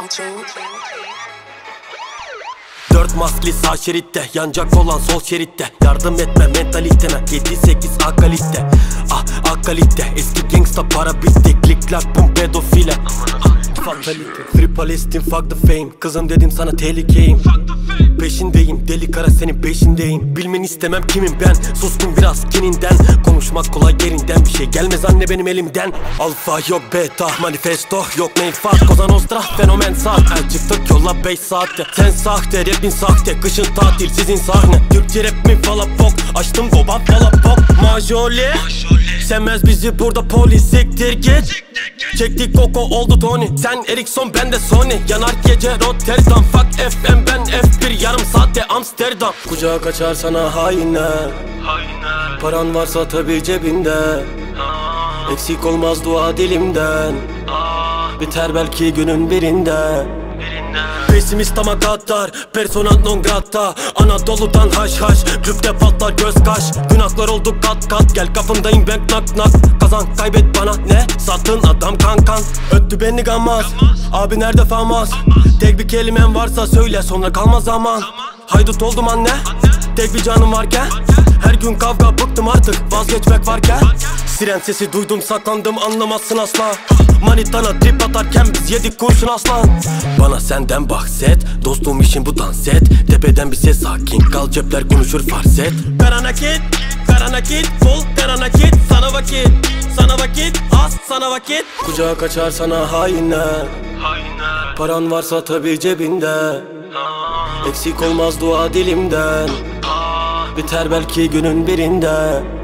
Dört maskeli sağ şeritte, yanacak olan sol şeritte. Yardım etme mentaliteme, 7-8 akalite. Ah akalite, eski gangsta para bitti. Klik bum pedofile. Fatalite, free Palestine, fuck the fame. Kızım dedim sana tehlikeyim. Peşindeyim, deli kara senin peşindeyim. Bilmeni istemem kimim ben, suskun biraz kininden. Konuşmak kolay yerinden, bir şey gelmez anne benim elimden. Alfa yok beta, manifesto yok main fast. Cosa nostra, fenomen saat. Çıktık yolla 5 saatte. Sen sahte, rapin sahte, kışın tatil sizin sahne. Türkçe rap mi falan bok, açtım goba falan bok. Majole, sevmez bizi burada polis, siktir git. Çektik Koko oldu Tony. Sen Ericsson ben de Sony. Yanar gece Rotterdam. Fuck FM ben F1 yarım saatte Amsterdam. Kucağa kaçar sana hainler. Paran varsa tabi cebinde. Eksik olmaz dua dilimden. Biter belki günün birinde. Pesimist ama gaddar, persona non grata. Anadolu'dan haş haş, klüpte patlar göz kaş. Günahlar oldu kat kat, gel kapındayım ben nak nak. Kazan kaybet bana ne, sattın adam kankan. Öttü beni gammaz, abi nerede famas? Tek bir kelimen varsa söyle sonra kalmaz zaman. Haydut oldum anne, tek bir canım varken. Her gün kavga bıktım artık vazgeçmek varken. Siren sesi duydum saklandım anlamazsın asla. Manitana trip atarken biz yedik kurşun aslan. Bana senden bahset, dostum işin bu dans et. Tepeden bir ses sakin kal, cepler konuşur farz et. Kara nakit, full kara nakit. Sana vakit, az sana vakit. Kucağa kaçar sana hainler. Paran varsa tabi cebinde. Eksik olmaz dua dilimden. Biter belki günün birinde.